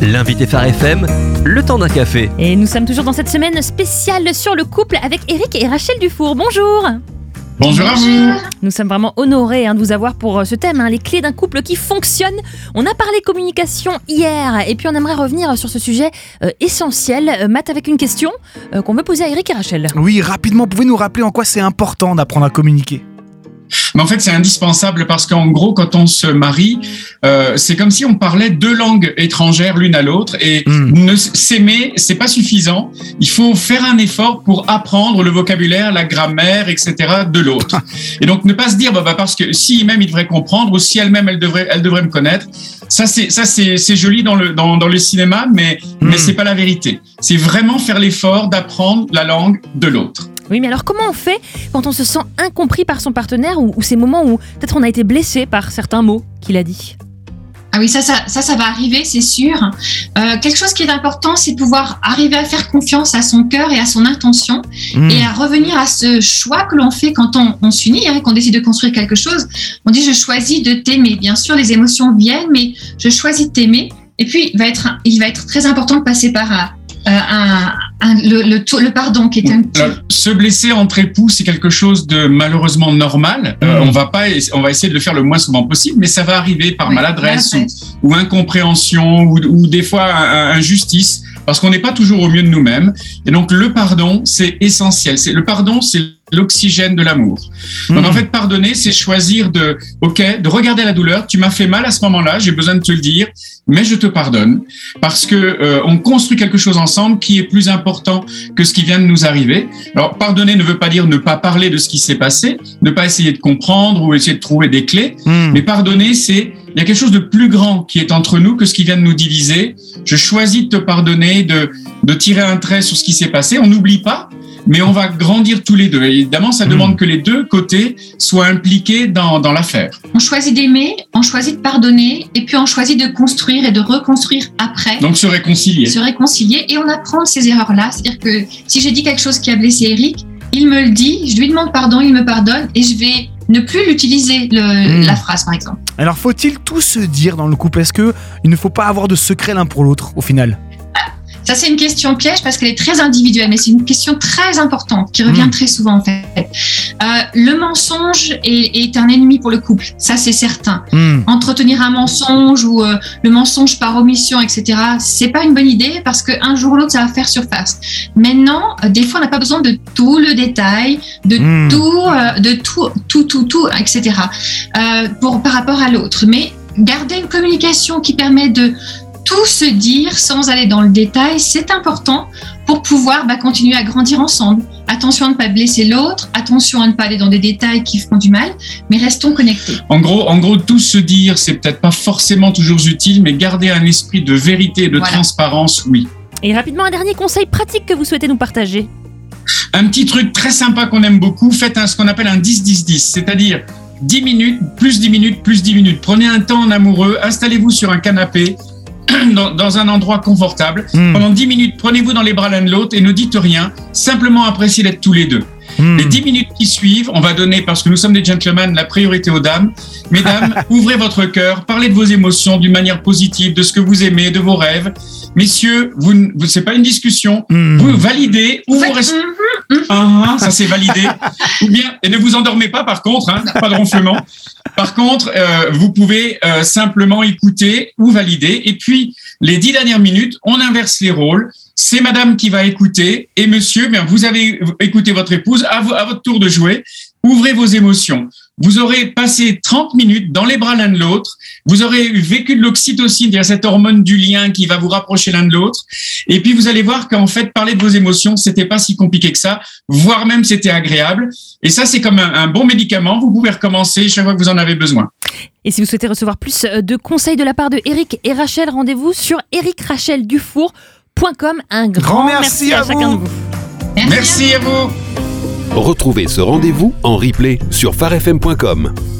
L'invité Phare FM, le temps d'un café. Et nous sommes toujours dans cette semaine spéciale sur le couple avec Eric et Rachel Dufour. Bonjour. Bonjour à vous. Nous sommes vraiment honorés de vous avoir pour ce thème, les clés d'un couple qui fonctionne. On a parlé communication hier et puis on aimerait revenir sur ce sujet essentiel. Matt, avec une question qu'on veut poser à Eric et Rachel. Oui, rapidement, pouvez-nous rappeler en quoi c'est important d'apprendre à communiquer ? Mais en fait, c'est indispensable parce qu'en gros, quand on se marie, c'est comme si on parlait deux langues étrangères l'une à l'autre et s'aimer, c'est pas suffisant. Il faut faire un effort pour apprendre le vocabulaire, la grammaire, etc. de l'autre. Et donc, ne pas se dire, parce que si même il devrait comprendre ou si elle-même elle devrait me connaître. Ça c'est joli dans le cinéma, mais c'est pas la vérité. C'est vraiment faire l'effort d'apprendre la langue de l'autre. Oui, mais alors comment on fait quand on se sent incompris par son partenaire ou ces moments où peut-être on a été blessé par certains mots qu'il a dit ? Ah oui, ça va arriver, c'est sûr. Quelque chose qui est important, c'est de pouvoir arriver à faire confiance à son cœur et à son intention et à revenir à ce choix que l'on fait quand on s'unit et qu'on décide de construire quelque chose. On dit « je choisis de t'aimer ». Bien sûr, les émotions viennent, mais je choisis de t'aimer. Et puis, il va être très important de passer par le pardon qui est un petit... Se blesser entre époux, c'est quelque chose de malheureusement normal. On va essayer de le faire le moins souvent possible, mais ça va arriver par maladresse ou incompréhension ou des fois injustice, parce qu'on n'est pas toujours au mieux de nous-mêmes. Et donc le pardon, c'est essentiel. Le pardon, c'est l'oxygène de l'amour. Donc en fait, pardonner, c'est choisir de regarder la douleur. Tu m'as fait mal à ce moment-là, j'ai besoin de te le dire, mais je te pardonne parce que on construit quelque chose ensemble qui est plus important que ce qui vient de nous arriver. Alors pardonner ne veut pas dire ne pas parler de ce qui s'est passé, ne pas essayer de comprendre ou essayer de trouver des clés, mais pardonner, il y a quelque chose de plus grand qui est entre nous que ce qui vient de nous diviser. Je choisis de te pardonner, de tirer un trait sur ce qui s'est passé. On n'oublie pas, mais on va grandir tous les deux. Et évidemment, ça demande que les deux côtés soient impliqués dans l'affaire. On choisit d'aimer, on choisit de pardonner, et puis on choisit de construire et de reconstruire après. Donc se réconcilier. Et on apprend de ces erreurs-là. C'est-à-dire que si j'ai dit quelque chose qui a blessé Eric, il me le dit, je lui demande pardon, il me pardonne, et je vais ne plus l'utiliser, la phrase par exemple. Alors faut-il tout se dire dans le couple ? Est-ce qu'il ne faut pas avoir de secret l'un pour l'autre au final ? Ça, c'est une question piège parce qu'elle est très individuelle, mais c'est une question très importante qui revient très souvent en fait. Le mensonge est un ennemi pour le couple, ça c'est certain. Entretenir un mensonge ou le mensonge par omission, etc., c'est pas une bonne idée parce qu'un jour ou l'autre, ça va faire surface. Maintenant, des fois, on n'a pas besoin de tout le détail, de tout, etc., par rapport à l'autre. Mais garder une communication qui permet de tout se dire sans aller dans le détail, c'est important pour pouvoir continuer à grandir ensemble. Attention à ne pas blesser l'autre, attention à ne pas aller dans des détails qui font du mal, mais restons connectés. En gros, tout se dire, c'est peut-être pas forcément toujours utile, mais garder un esprit de vérité et de transparence, oui. Et rapidement, un dernier conseil pratique que vous souhaitez nous partager. Un petit truc très sympa qu'on aime beaucoup, faites ce qu'on appelle un 10-10-10, c'est-à-dire 10 minutes, plus 10 minutes, plus 10 minutes. Prenez un temps en amoureux, installez-vous sur un canapé, dans un endroit confortable. Pendant 10 minutes, prenez-vous dans les bras l'un de l'autre et ne dites rien, simplement appréciez d'être tous les deux. Les 10 minutes qui suivent, on va donner, parce que nous sommes des gentlemen, la priorité aux dames. Mesdames, ouvrez votre cœur, parlez de vos émotions d'une manière positive, de ce que vous aimez, de vos rêves. Messieurs, c'est pas une discussion, vous validez ou vous restez... ça c'est validé. Ou bien, et ne vous endormez pas par contre, pas de ronflement. Par contre, vous pouvez simplement écouter ou valider. Et puis, les 10 dernières minutes, on inverse les rôles. C'est madame qui va écouter et monsieur, vous avez écouté votre épouse, à votre tour de jouer. Ouvrez vos émotions. Vous aurez passé 30 minutes dans les bras l'un de l'autre. Vous aurez vécu de l'oxytocine, c'est-à-dire cette hormone du lien qui va vous rapprocher l'un de l'autre. Et puis, vous allez voir qu'en fait, parler de vos émotions, c'était pas si compliqué que ça, voire même c'était agréable. Et ça, c'est comme un bon médicament. Vous pouvez recommencer chaque fois que vous en avez besoin. Et si vous souhaitez recevoir plus de conseils de la part de Eric et Rachel, rendez-vous sur ericracheldufour.com. Un grand merci à chacun de vous. Merci à vous. Retrouvez ce rendez-vous en replay sur pharefm.com.